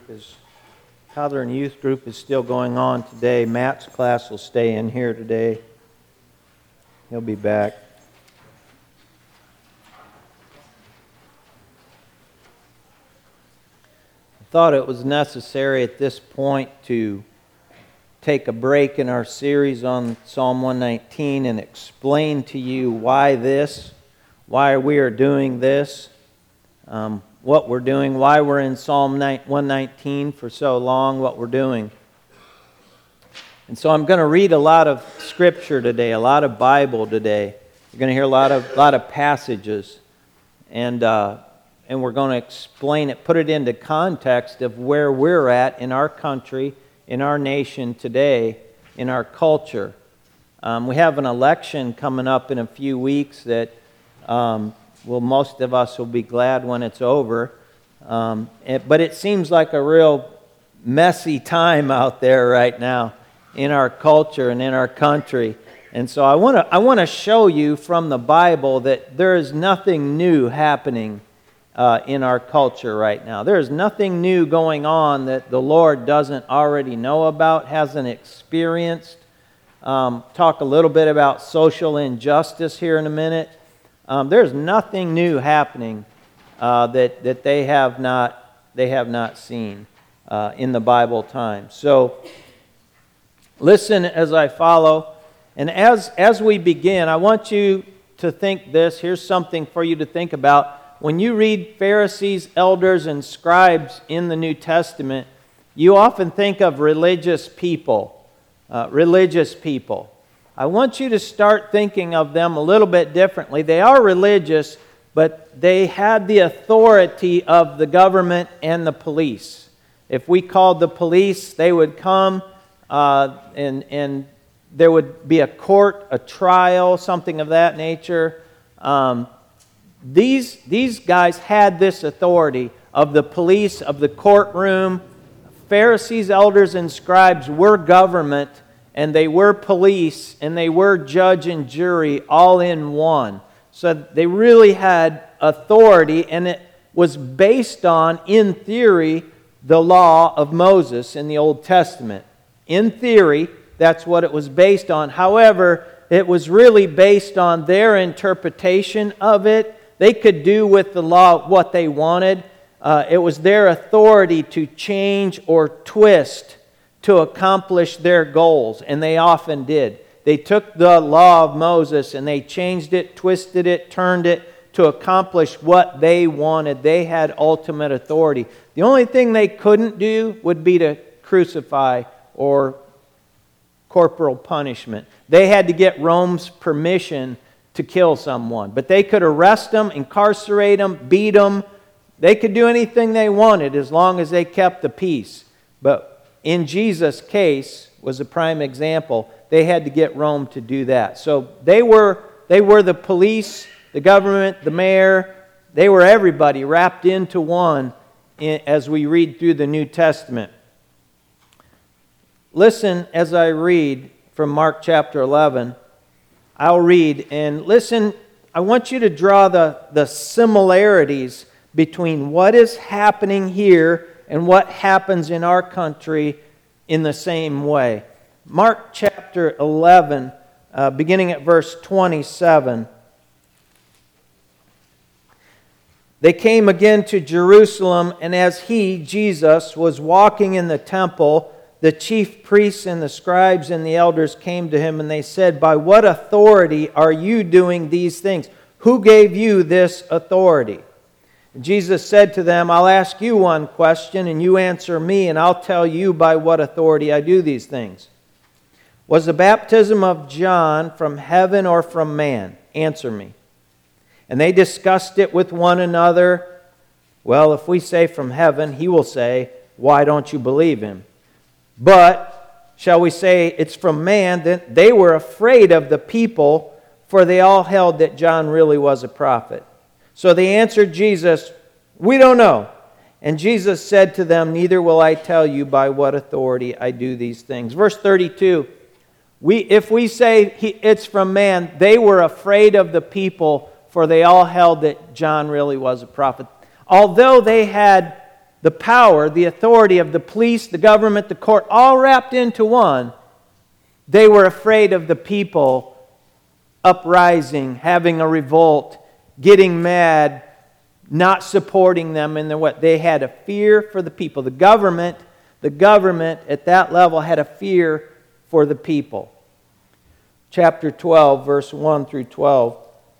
Toddler and youth group is still going on today. Matt's class will stay in here today. He'll be back. I thought it was necessary at this point to take a break in our series on Psalm 119 and explain to you why we are doing this, what we're doing, why we're in Psalm 119 for so long, what we're doing. And so I'm going to read a lot of Scripture today, a lot of Bible today. You're going to hear a lot of passages, and we're going to explain it, put it into context of where we're at in our country, in our nation today, in our culture. We have an election coming up in a few weeks that most of us will be glad when it's over. But it seems like a real messy time out there right now in our culture and in our country. And so I want to show you from the Bible that there is nothing new happening in our culture right now. There is nothing new going on that the Lord doesn't already know about, hasn't experienced. Talk a little bit about social injustice here in a minute. There's nothing new happening that they have not seen in the Bible time. So listen as I follow, and as we begin, I want you to think this. Here's something for you to think about. When you read Pharisees, elders, and scribes in the New Testament, you often think of religious people. I want you to start thinking of them a little bit differently. They are religious, but they had the authority of the government and the police. If we called the police, they would come and there would be a court, a trial, something of that nature. These guys had this authority of the police, of the courtroom. Pharisees, elders, and scribes were government, and they were police, and they were judge and jury all in one. So they really had authority, and it was based on, in theory, the law of Moses in the Old Testament. In theory, that's what it was based on. However, it was really based on their interpretation of it. They could do with the law what they wanted. It was their authority to change or twist to accomplish their goals, and they often did. They took the law of Moses and they changed it, twisted it, turned it to accomplish what they wanted. They had ultimate authority. The only thing they couldn't do would be to crucify or corporal punishment. They had to get Rome's permission to kill someone. But they could arrest them, incarcerate them, beat them. They could do anything they wanted as long as they kept the peace. But in Jesus' case was a prime example. They had to get Rome to do that. So they were the police, the government, the mayor. They were everybody wrapped into one as we read through the New Testament. Listen as I read from Mark chapter 11. I'll read, and listen, I want you to draw the similarities between what is happening here and what happens in our country in the same way. Mark chapter 11, beginning at verse 27. They came again to Jerusalem, and as he, Jesus, was walking in the temple, the chief priests and the scribes and the elders came to him, and they said, "By what authority are you doing these things? Who gave you this authority?" And Jesus said to them, "I'll ask you one question, and you answer me, and I'll tell you by what authority I do these things. Was the baptism of John from heaven or from man? Answer me." And they discussed it with one another. "Well, if we say from heaven," he will say, "why don't you believe him? But shall we say it's from man?" Then they were afraid of the people, for they all held that John really was a prophet. So they answered Jesus, "We don't know." And Jesus said to them, "Neither will I tell you by what authority I do these things." Verse 32, if we say it's from man, they were afraid of the people, for they all held that John really was a prophet. Although they the power, the authority of the police, the government, the court, all wrapped into one, they were afraid of the people uprising, having a revolt, getting mad, not supporting them in their what. They had a fear for the people. The government at that level had a fear for the people. Chapter 12, verse 1 through 12.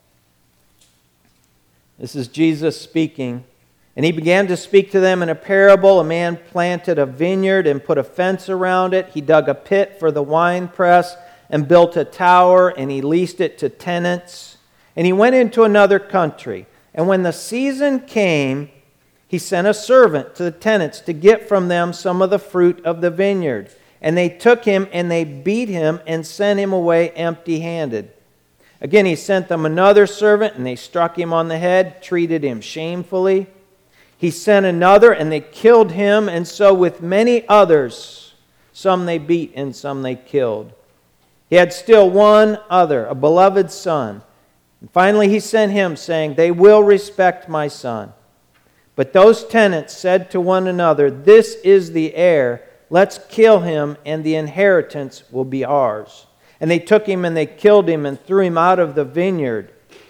This is Jesus speaking. And he began to speak to them in a parable. A man planted a vineyard and put a fence around it. He dug a pit for the winepress and built a tower, and he leased it to tenants. And he went into another country. And when the season came, he sent a servant to the tenants to get from them some of the fruit of the vineyard. And they took him and they beat him and sent him away empty-handed. Again, he sent them another servant, and they struck him on the head, treated him shamefully. He sent another, and they killed him, and so with many others, some they beat and some they killed. He had still one other, a beloved son. And finally he sent him, saying, "They will respect my son." But those tenants said to one another, "This is the heir. Let's kill him, and the inheritance will be ours." And they took him and they killed him and threw him out of the vineyard.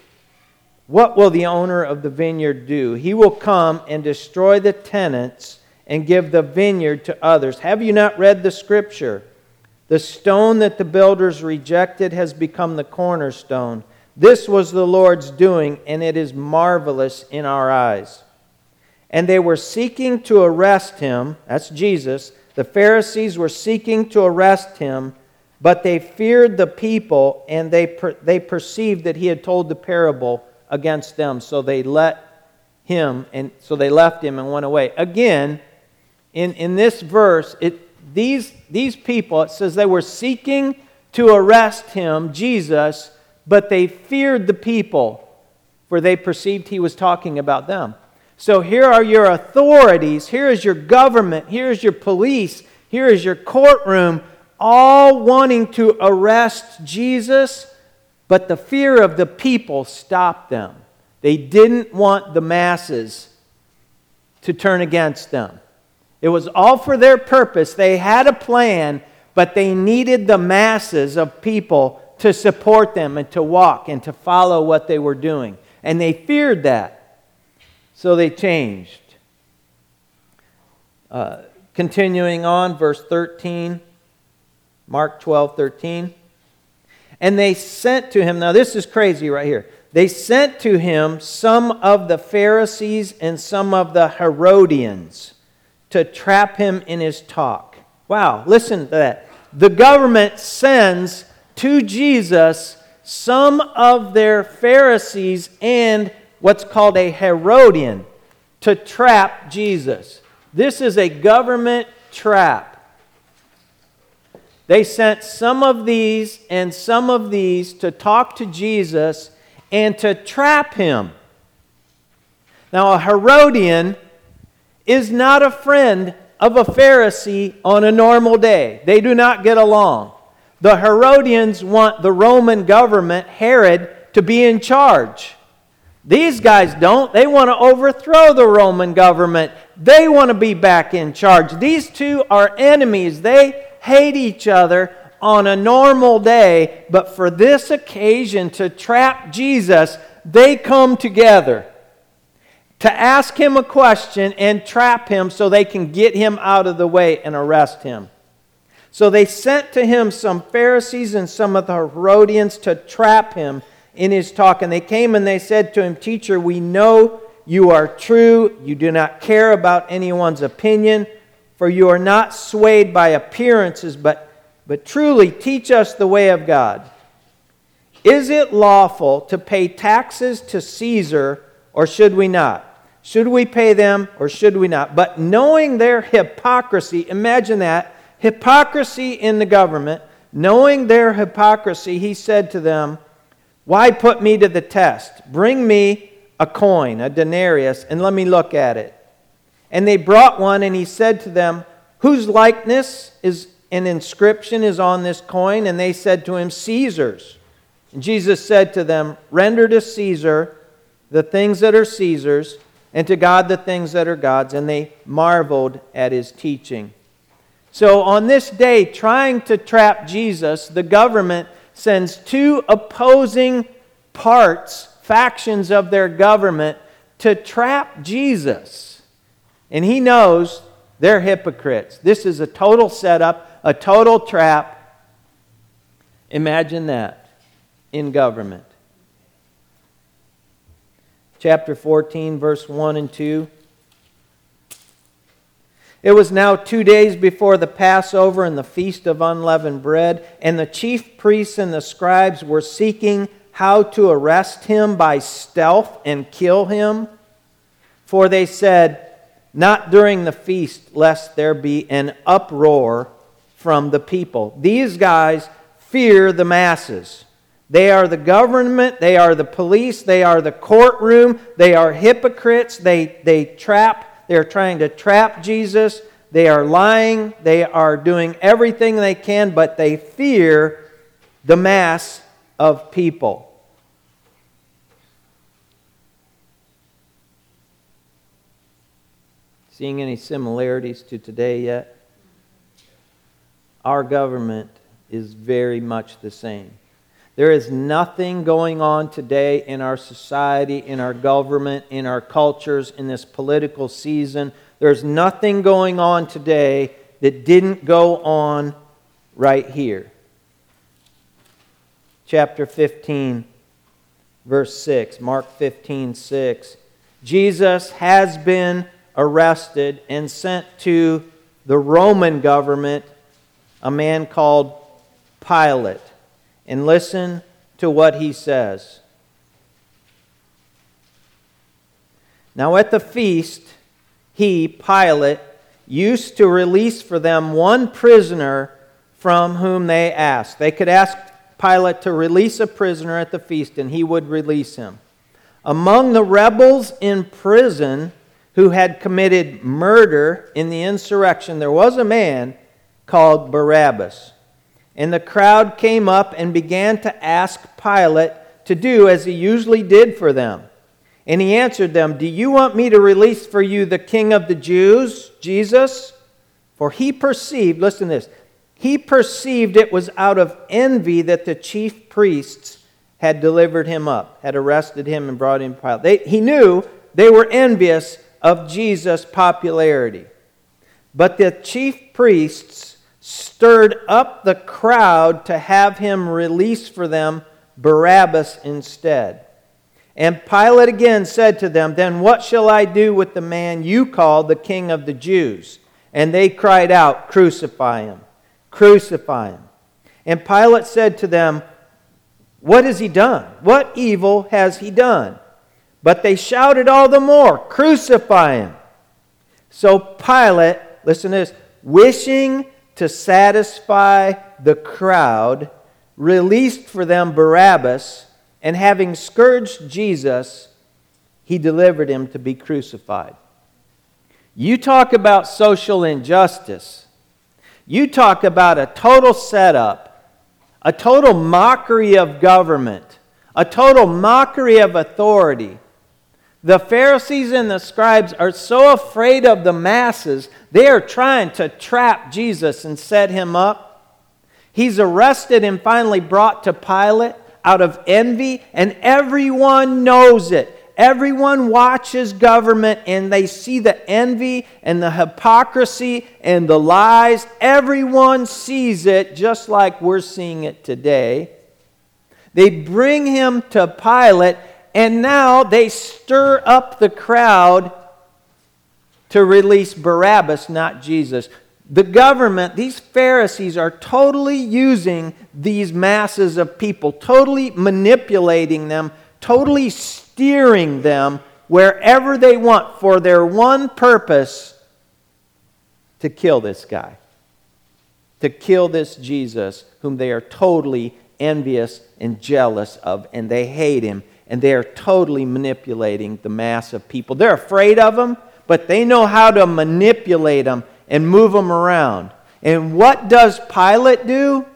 What will the owner of the vineyard do? He will come and destroy the tenants and give the vineyard to others. Have you not read the scripture? The stone that the builders rejected has become the cornerstone. This was the Lord's doing, and it is marvelous in our eyes. And they were seeking to arrest him. That's Jesus. The Pharisees were seeking to arrest him, but they feared the people, and they perceived that he had told the parable against them. So they left him and went away. Again, in this verse, these people, it says they were seeking to arrest him, Jesus, but they feared the people, for they perceived he was talking about them. So here are your authorities, here is your government, here is your police, here is your courtroom, all wanting to arrest Jesus, but the fear of the people stopped them. They didn't want the masses to turn against them. It was all for their purpose. They had a plan, but they needed the masses of people to support them and to walk and to follow what they were doing. And they feared that. So they changed. Continuing on, verse 13. Mark 12:13. And they sent to him, now this is crazy right here. They sent to him some of the Pharisees and some of the Herodians to trap him in his talk. Wow, listen to that. The government sends to Jesus some of their Pharisees and what's called a Herodian to trap Jesus. This is a government trap. They sent some of these and some of these to talk to Jesus and to trap him. Now, a Herodian is not a friend of a Pharisee on a normal day. They do not get along. The Herodians want the Roman government, Herod, to be in charge. These guys don't. They want to overthrow the Roman government. They want to be back in charge. These two are enemies. They hate each other on a normal day, but for this occasion to trap Jesus, they come together to ask him a question and trap him so they can get him out of the way and arrest him. So they sent to him some Pharisees and some of the Herodians to trap him in his talk. And they came and they said to him, "Teacher, we know you are true. You do not care about anyone's opinion, for you are not swayed by appearances, but truly teach us the way of God. Is it lawful to pay taxes to Caesar, or should we not? Should we pay them, or should we not?" But knowing their hypocrisy, imagine that, hypocrisy in the government, knowing their hypocrisy, he said to them, "Why put me to the test? Bring me a coin, a denarius, and let me look at it." And they brought one, and he said to them, "Whose likeness is an inscription is on this coin?" And they said to him, "Caesar's." And Jesus said to them, "Render to Caesar the things that are Caesar's, and to God the things that are God's, and they marveled at his teaching. So on this day, trying to trap Jesus, the government sends two opposing factions of their government, to trap Jesus. And he knows they're hypocrites. This is a total setup, a total trap. Imagine that in government. Chapter 14, verse 1 and 2. It was now 2 days before the Passover and the Feast of Unleavened Bread, and the chief priests and the scribes were seeking how to arrest him by stealth and kill him. For they said, "Not during the feast, lest there be an uproar from the people." These guys fear the masses. They are the government, they are the police, they are the courtroom, they are hypocrites, they're trying to trap Jesus, they are lying, they are doing everything they can, but they fear the mass of people. Seeing any similarities to today yet? Our government is very much the same. There is nothing going on today in our society, in our government, in our cultures, in this political season. There's nothing going on today that didn't go on right here. Chapter 15, verse 6, Mark 15:6. Jesus has been arrested and sent to the Roman government, a man called Pilate. And listen to what he says. Now at the feast, he, Pilate, used to release for them one prisoner from whom they asked. They could ask Pilate to release a prisoner at the feast, and he would release him. Among the rebels in prison who had committed murder in the insurrection, there was a man called Barabbas. And the crowd came up and began to ask Pilate to do as he usually did for them. And he answered them, "Do you want me to release for you the King of the Jews, Jesus?" For he perceived, listen to this, he perceived it was out of envy that the chief priests had delivered him up, had arrested him and brought him to Pilate. He knew they were envious of Jesus' popularity. But the chief priests stirred up the crowd to have him release for them Barabbas instead. And Pilate again said to them, "Then what shall I do with the man you call the King of the Jews?" And they cried out, "Crucify him! Crucify him!" And Pilate said to them, "What has he done? What evil has he done?" But they shouted all the more, "Crucify him!" So Pilate, listen to this, wishing to satisfy the crowd, released for them Barabbas, and having scourged Jesus, he delivered him to be crucified. You talk about social injustice. You talk about a total setup, a total mockery of government, a total mockery of authority. The Pharisees and the scribes are so afraid of the masses, they are trying to trap Jesus and set him up. He's arrested and finally brought to Pilate out of envy, and everyone knows it. Everyone watches government and they see the envy and the hypocrisy and the lies. Everyone sees it just like we're seeing it today. They bring him to Pilate, and now they stir up the crowd to release Barabbas, not Jesus. The government, these Pharisees, are totally using these masses of people, totally manipulating them, totally steering them wherever they want for their one purpose: to kill this guy, to kill this Jesus, whom they are totally envious and jealous of, and they hate him. And they are totally manipulating the mass of people. They're afraid of him, but they know how to manipulate them and move them around. And what does Pilate do?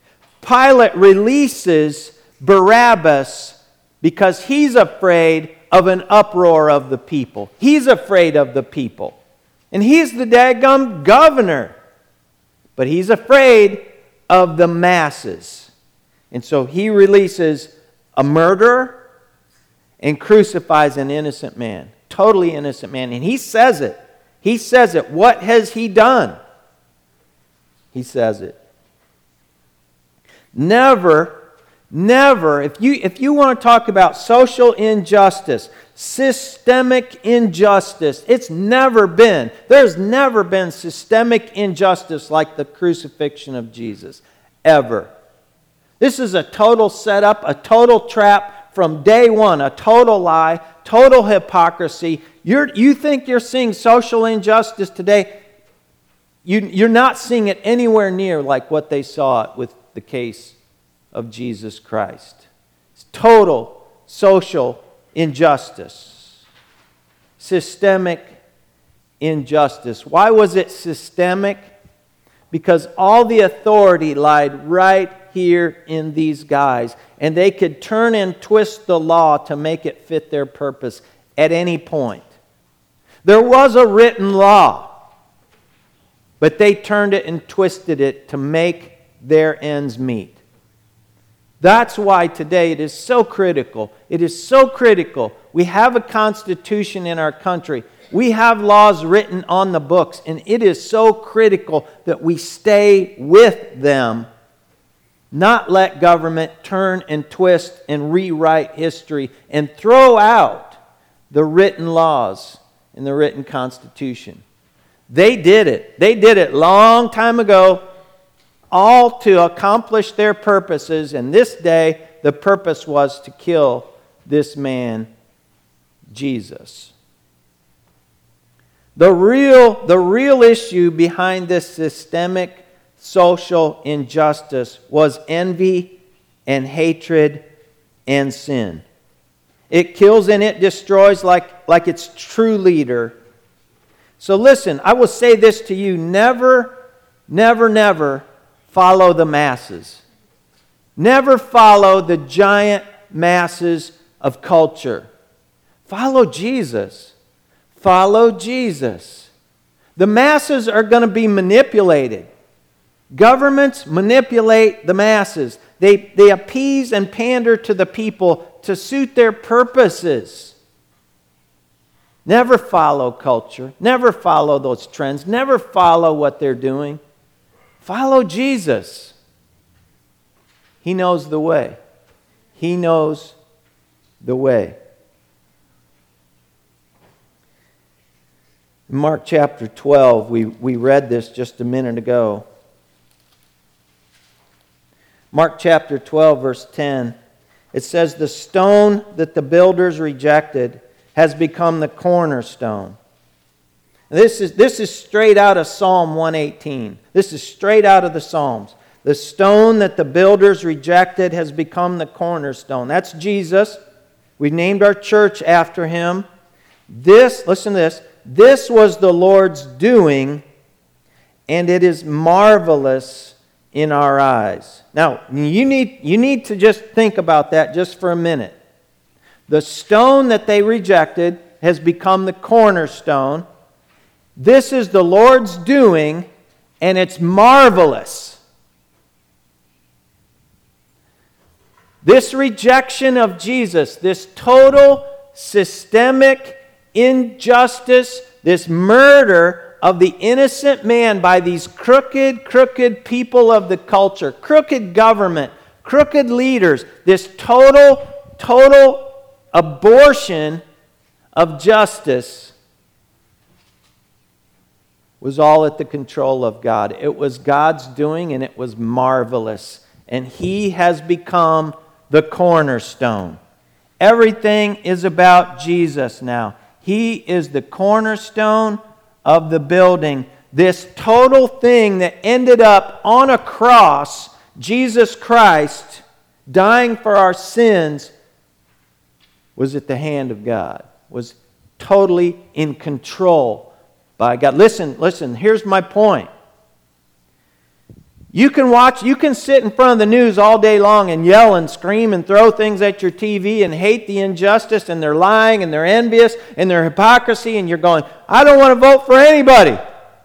Pilate releases Barabbas because he's afraid of an uproar of the people. He's afraid of the people. And he's the daggum governor. But he's afraid of the masses. And so he releases a murderer and crucifies an innocent man. Totally innocent man. And he says it. He says it. What has he done? He says it. Never, if you want to talk about social injustice, systemic injustice, there's never been systemic injustice like the crucifixion of Jesus. Ever. This is a total setup, a total trap from day one, a total lie, total hypocrisy. You think you're seeing social injustice today? You're not seeing it anywhere near like what they saw it with the case of Jesus Christ. It's total social injustice. Systemic injustice. Why was it systemic? Because all the authority lied right here in these guys. And they could turn and twist the law to make it fit their purpose at any point. There was a written law. But they turned it and twisted it to make their ends meet. That's why today it is so critical. It is so critical. We have a constitution in our country. We have laws written on the books. And it is so critical that we stay with them. Not let government turn and twist and rewrite history and throw out the written laws in the written constitution. They did it. They did it long time ago, all to accomplish their purposes. And this day, the purpose was to kill this man, Jesus. The real issue behind this systemic social injustice was envy and hatred and sin. It kills and it destroys like its true leader. So listen, I will say this to you. Never follow the masses. Never follow the giant masses of culture. Follow Jesus. Follow Jesus. The masses are going to be manipulated. Governments manipulate the masses. They appease and pander to the people to suit their purposes. Never follow culture. Never follow those trends. Never follow what they're doing. Follow Jesus. He knows the way. He knows the way. In Mark chapter 12, we read this just a minute ago. Mark chapter 12, verse 10. It says, "The stone that the builders rejected has become the cornerstone." This is straight out of Psalm 118. This is straight out of the Psalms. The stone that the builders rejected has become the cornerstone. That's Jesus. We named our church after Him. Listen to this. This was the Lord's doing, and it is marvelous in our eyes. Now, you need to just think about that just for a minute. The stone that they rejected has become the cornerstone. This is the Lord's doing, and it's marvelous. This rejection of Jesus, this total systemic injustice, this murder of the innocent man by these crooked people of the culture, crooked government, crooked leaders, this total abortion of justice was all at the control of God. It was God's doing, and it was marvelous. And He has become the cornerstone. Everything is about Jesus now. He is the cornerstone of the building. This total thing that ended up on a cross, Jesus Christ dying for our sins, was at the hand of God, was totally in control by God. Listen, here's my point. You can sit in front of the news all day long and yell and scream and throw things at your TV and hate the injustice and they're lying and they're envious and their hypocrisy, and you're going, I don't want to vote for anybody.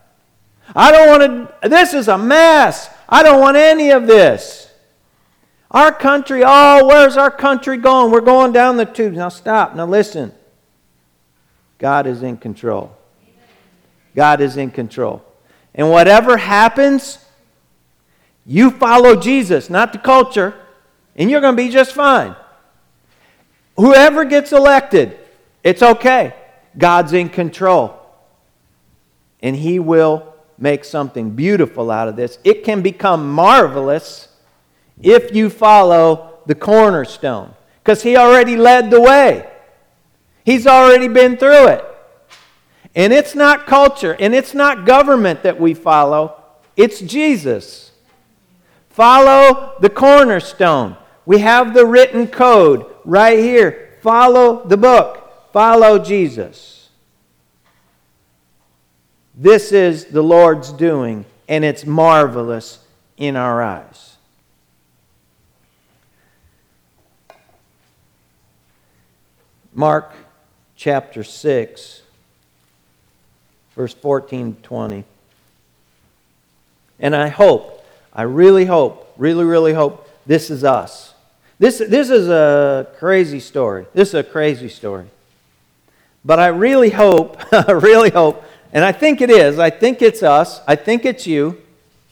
This is a mess. I don't want any of this. Our country, where's our country going? We're going down the tubes. Now stop. Now listen. God is in control. God is in control. And whatever happens, you follow Jesus, not the culture, and you're going to be just fine. Whoever gets elected, it's okay. God's in control. And He will make something beautiful out of this. It can become marvelous if you follow the cornerstone, because He already led the way. He's already been through it. And it's not culture, and it's not government that we follow. It's Jesus. Follow the cornerstone. We have the written code right here. Follow the book. Follow Jesus. This is the Lord's doing, and it's marvelous in our eyes. Mark chapter 6, verse 14 to 20. And I really hope this is us. This is a crazy story. This is a crazy story. But I really hope, and I think it is. I think it's us. I think it's you.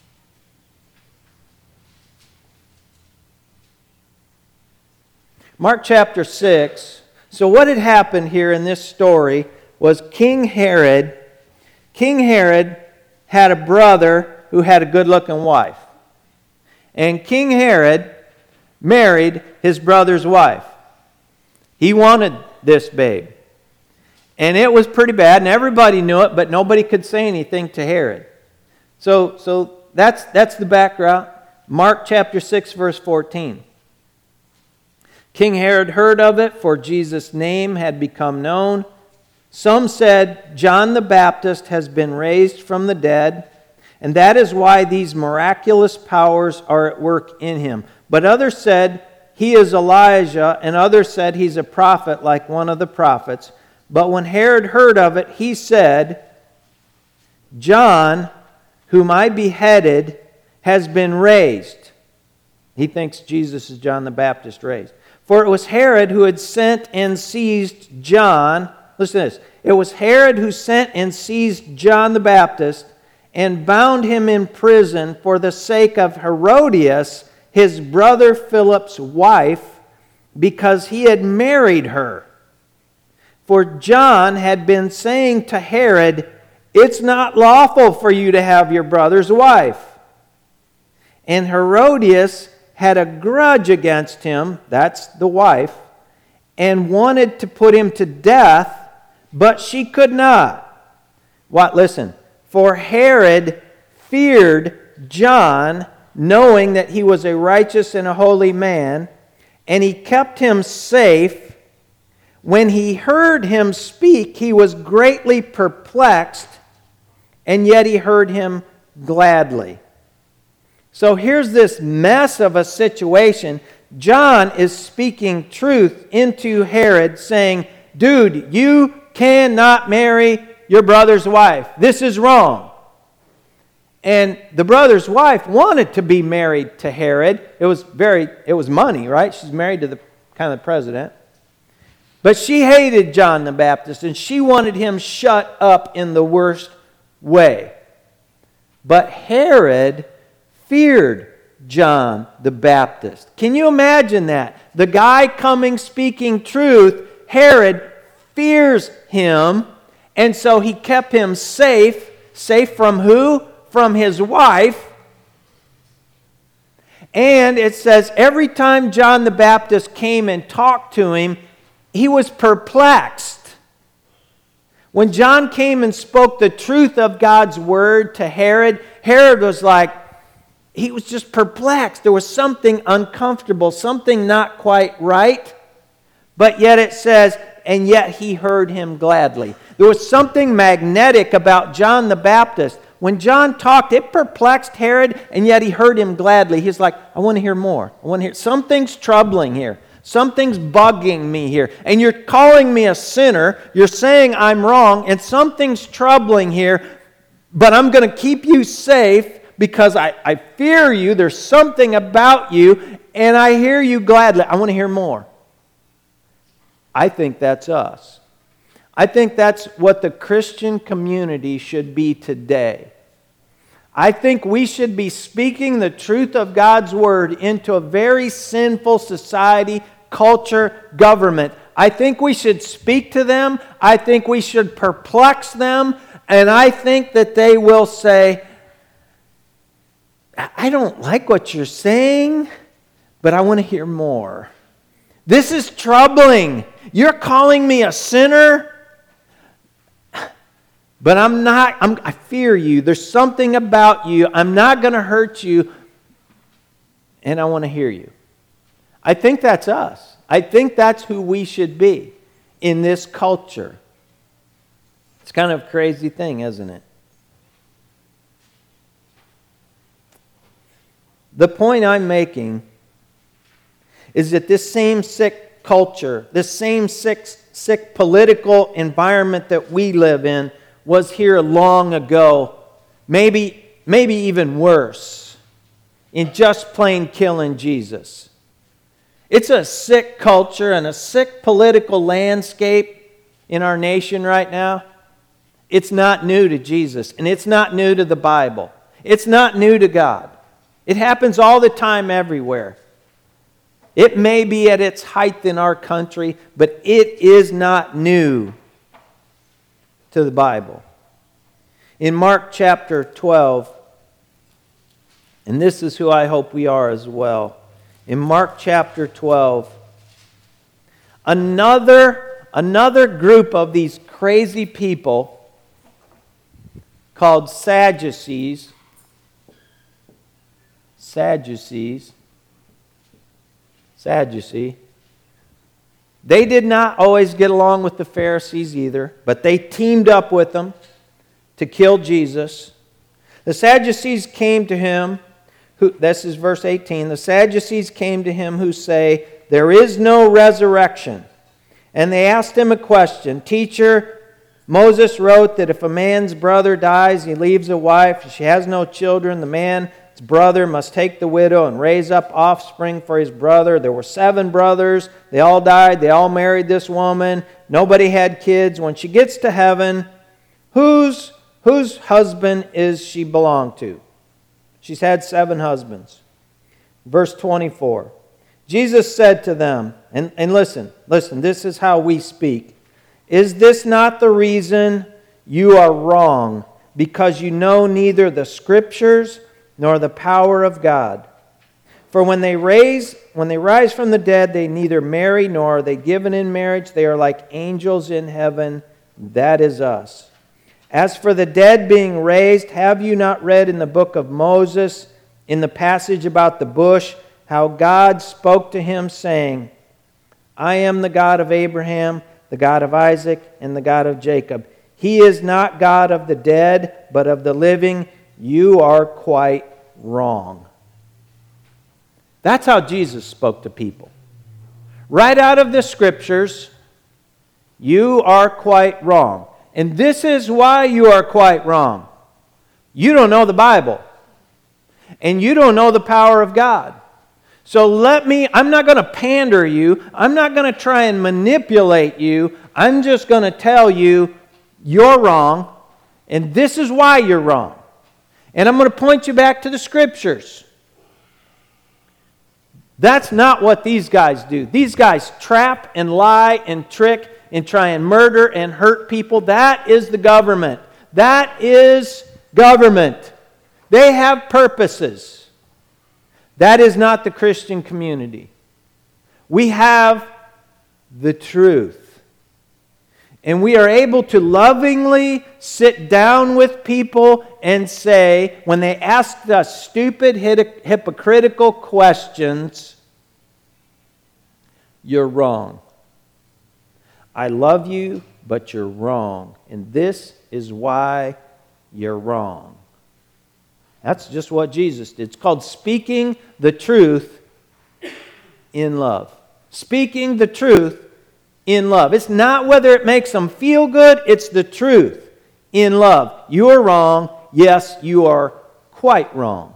Mark chapter 6. So what had happened here in this story was King Herod had a brother who had a good-looking wife. And King Herod married his brother's wife. He wanted this babe. And it was pretty bad, and everybody knew it, but nobody could say anything to Herod. So that's the background. Mark chapter 6, verse 14. King Herod heard of it, for Jesus' name had become known. Some said, John the Baptist has been raised from the dead, and that is why these miraculous powers are at work in him. But others said, he is Elijah, and others said he's a prophet like one of the prophets. But when Herod heard of it, he said, John, whom I beheaded, has been raised. He thinks Jesus is John the Baptist raised. For it was Herod who had sent and seized John. Listen to this. It was Herod who sent and seized John the Baptist and bound him in prison for the sake of Herodias, his brother Philip's wife, because he had married her. For John had been saying to Herod, it's not lawful for you to have your brother's wife. And Herodias had a grudge against him, that's the wife, and wanted to put him to death, but she could not. What? Listen. For Herod feared John, knowing that he was a righteous and a holy man, and he kept him safe. When he heard him speak, he was greatly perplexed, and yet he heard him gladly. So here's this mess of a situation. John is speaking truth into Herod, saying, dude, you cannot marry your brother's wife. This is wrong. And the brother's wife wanted to be married to Herod. It was money, right? She's married to the president. But she hated John the Baptist, and she wanted him shut up in the worst way. But Herod feared John the Baptist. Can you imagine that? The guy coming speaking truth, Herod fears him, and so he kept him safe. Safe from who? From his wife. And it says every time John the Baptist came and talked to him, he was perplexed. When John came and spoke the truth of God's word to Herod, Herod was like, he was just perplexed. There was something uncomfortable, something not quite right. But yet it says, and yet he heard him gladly. There was something magnetic about John the Baptist. When John talked, it perplexed Herod, and yet he heard him gladly. He's like, I want to hear more. I want to hear. Something's troubling here. Something's bugging me here. And you're calling me a sinner. You're saying I'm wrong, and something's troubling here. But I'm going to keep you safe because I fear you. There's something about you, and I hear you gladly. I want to hear more. I think that's us. I think that's what the Christian community should be today. I think we should be speaking the truth of God's Word into a very sinful society, culture, government. I think we should speak to them. I think we should perplex them. And I think that they will say, I don't like what you're saying, but I want to hear more. This is troubling. You're calling me a sinner, but I'm not. I fear you. There's something about you. I'm not going to hurt you, and I want to hear you. I think that's us. I think that's who we should be in this culture. It's kind of a crazy thing, isn't it? The point I'm making is that this same sick culture, this same sick political environment that we live in was here long ago, maybe even worse, in just plain killing Jesus. It's a sick culture and a sick political landscape in our nation right now. It's not new to Jesus, and it's not new to the Bible. It's not new to God. It happens all the time everywhere. It may be at its height in our country, but it is not new to the Bible. In Mark chapter 12, and this is who I hope we are as well. In Mark chapter 12, another group of these crazy people called Sadducees. They did not always get along with the Pharisees either, but they teamed up with them to kill Jesus. The Sadducees came to him, this is verse 18, the Sadducees came to him who say, there is no resurrection. And they asked him a question, Teacher, Moses wrote that if a man's brother dies, he leaves a wife, if she has no children, the man's brother must take the widow and raise up offspring for his brother. There were 7 brothers. They all died. They all married this woman. Nobody had kids. When she gets to heaven, whose husband is she belong to? She's had 7 husbands. Verse 24. Jesus said to them, and listen, this is how we speak. Is this not the reason you are wrong, because you know neither the Scriptures nor the power of God? For when they rise from the dead, they neither marry nor are they given in marriage. They are like angels in heaven. That is us. As for the dead being raised, have you not read in the book of Moses, in the passage about the bush, how God spoke to him, saying, I am the God of Abraham, the God of Isaac, and the God of Jacob. He is not God of the dead, but of the living. You are quite wrong. That's how Jesus spoke to people. Right out of the Scriptures, you are quite wrong. And this is why you are quite wrong. You don't know the Bible. And you don't know the power of God. So I'm not going to pander you. I'm not going to try and manipulate you. I'm just going to tell you you're wrong. And this is why you're wrong. And I'm going to point you back to the Scriptures. That's not what these guys do. These guys trap and lie and trick and try and murder and hurt people. That is the government. That is government. They have purposes. That is not the Christian community. We have the truth. And we are able to lovingly sit down with people and say, when they ask us stupid, hypocritical questions, you're wrong. I love you, but you're wrong. And this is why you're wrong. That's just what Jesus did. It's called speaking the truth in love. Speaking the truth in love. It's not whether it makes them feel good, it's the truth in love. You are wrong. Yes, you are quite wrong.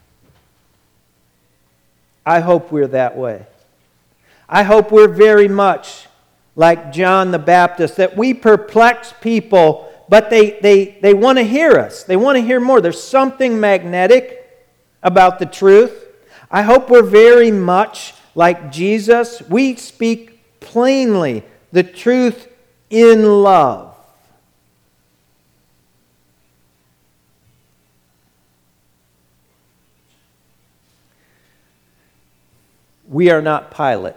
I hope we're that way. I hope we're very much like John the Baptist, that we perplex people, but they want to hear us. They want to hear more. There's something magnetic about the truth. I hope we're very much like Jesus. We speak plainly the truth in love. We are not Pilate.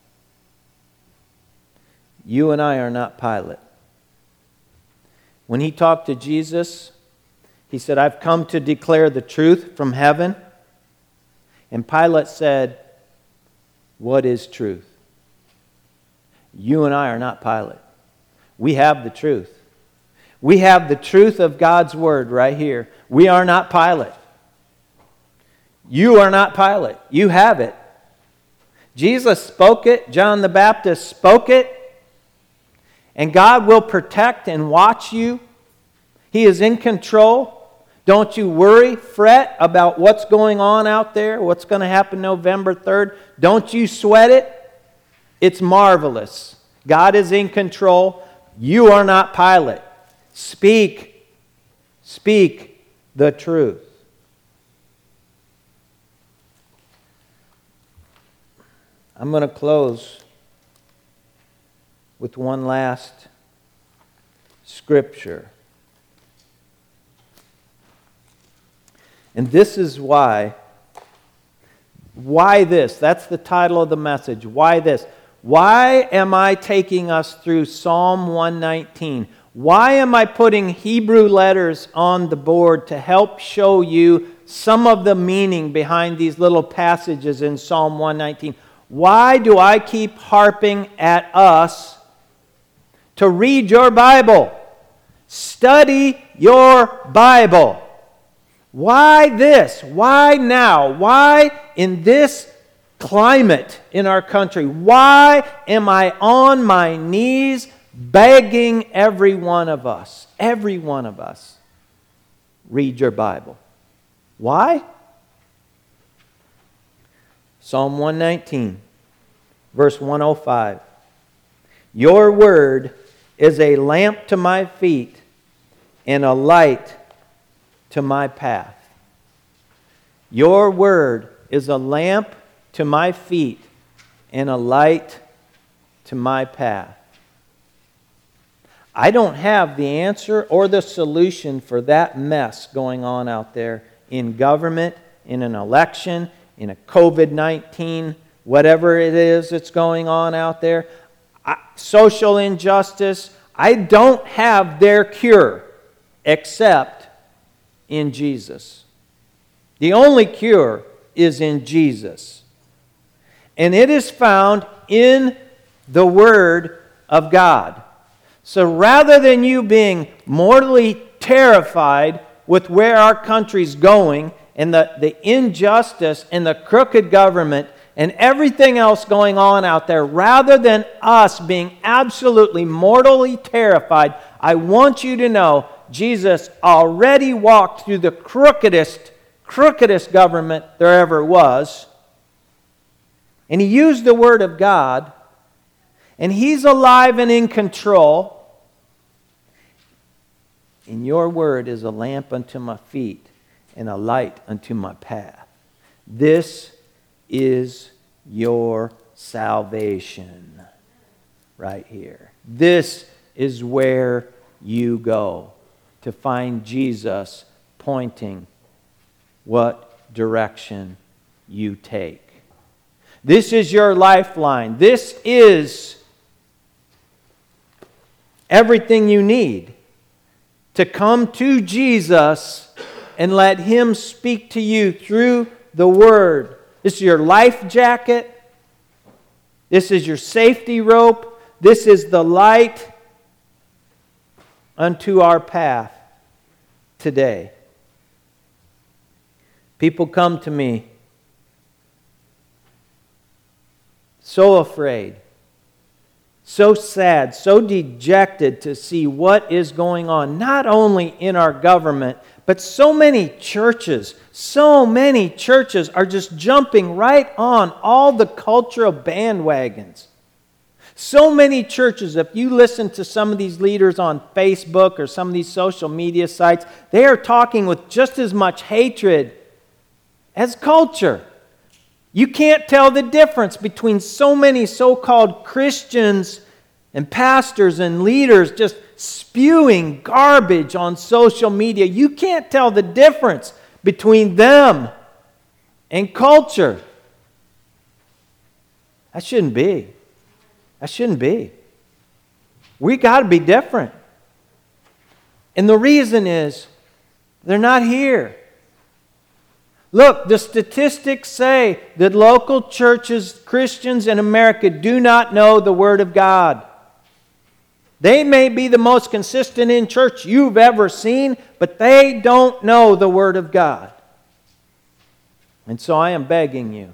You and I are not Pilate. When he talked to Jesus, he said, I've come to declare the truth from heaven. And Pilate said, what is truth? You and I are not Pilate. We have the truth. We have the truth of God's word right here. We are not Pilate. You are not Pilate. You have it. Jesus spoke it. John the Baptist spoke it. And God will protect and watch you. He is in control. Don't you worry, fret about what's going on out there, what's going to happen November 3rd. Don't you sweat it. It's marvelous. God is in control. You are not Pilate. Speak the truth. I'm going to close with one last scripture. And this is why this? That's the title of the message. Why this? Why am I taking us through Psalm 119? Why am I putting Hebrew letters on the board to help show you some of the meaning behind these little passages in Psalm 119? Why do I keep harping at us to read your Bible? Study your Bible. Why this? Why now? Why in this climate in our country? Why am I on my knees begging every one of us, read your Bible? Why? Psalm 119, verse 105. Your word is a lamp to my feet and a light to my path. Your word is a lamp to my feet and a light to my path. I don't have the answer or the solution for that mess going on out there in government, in an election, in a COVID-19, whatever it is that's going on out there. Social injustice. I don't have their cure except in Jesus. The only cure is in Jesus. And it is found in the Word of God. So rather than you being mortally terrified with where our country's going and the injustice and the crooked government and everything else going on out there, rather than us being absolutely mortally terrified, I want you to know Jesus already walked through the crookedest government there ever was. And He used the Word of God. And He's alive and in control. And your word is a lamp unto my feet and a light unto my path. This is your salvation right here. This is where you go to find Jesus pointing what direction you take. This is your lifeline. This is everything you need to come to Jesus and let Him speak to you through the Word. This is your life jacket. This is your safety rope. This is the light unto our path today. People come to me so afraid, so sad, so dejected to see what is going on, not only in our government, but so many churches are just jumping right on all the cultural bandwagons. So many churches, if you listen to some of these leaders on Facebook or some of these social media sites, they are talking with just as much hatred as culture. You can't tell the difference between so many so-called Christians and pastors and leaders just spewing garbage on social media. You can't tell the difference between them and culture. That shouldn't be. That shouldn't be. We got to be different. And the reason is they're not here. Look, the statistics say that local churches, Christians in America, do not know the Word of God. They may be the most consistent in church you've ever seen, but they don't know the Word of God. And so I am begging you.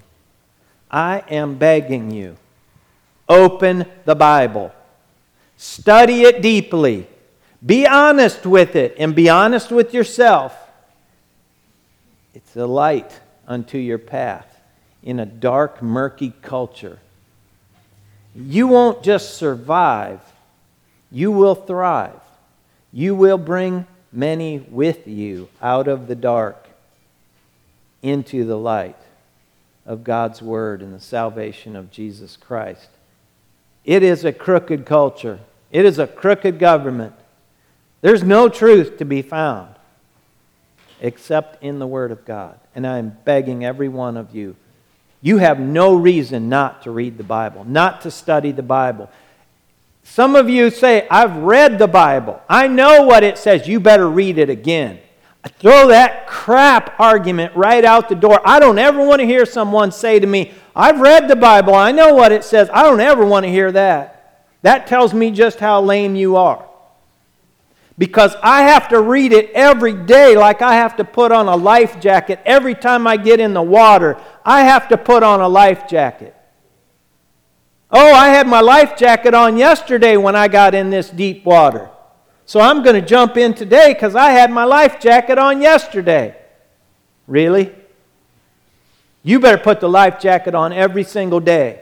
Open the Bible. Study it deeply. Be honest with it and be honest with yourself. It's a light unto your path in a dark, murky culture. You won't just survive. You will thrive. You will bring many with you out of the dark into the light of God's Word and the salvation of Jesus Christ. It is a crooked culture. It is a crooked government. There's no truth to be found except in the Word of God. And I'm begging every one of you, you have no reason not to read the Bible, not to study the Bible. Some of you say, I've read the Bible. I know what it says. You better read it again. Throw that crap argument right out the door. I don't ever want to hear someone say to me, I've read the Bible. I know what it says. I don't ever want to hear that. That tells me just how lame you are. Because I have to read it every day like I have to put on a life jacket. Every time I get in the water, I have to put on a life jacket. Oh, I had my life jacket on yesterday when I got in this deep water. So I'm going to jump in today because I had my life jacket on yesterday. Really? You better put the life jacket on every single day.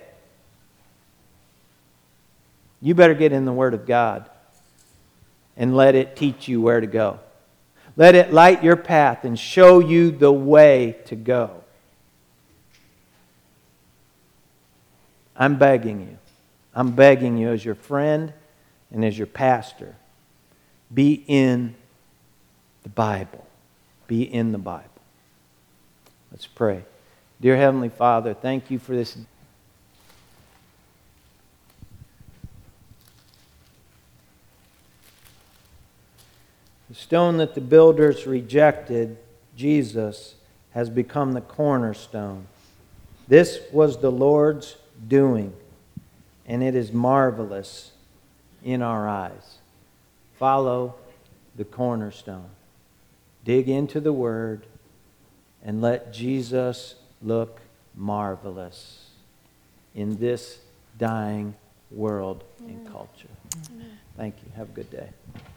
You better get in the Word of God and let it teach you where to go. Let it light your path and show you the way to go. I'm begging you. I'm begging you as your friend and as your pastor. Be in the Bible. Be in the Bible. Let's pray. Dear Heavenly Father, thank you for this. The stone that the builders rejected, Jesus, has become the cornerstone. This was the Lord's doing, and it is marvelous in our eyes. Follow the cornerstone. Dig into the Word and let Jesus look marvelous in this dying world and culture. Thank you. Have a good day.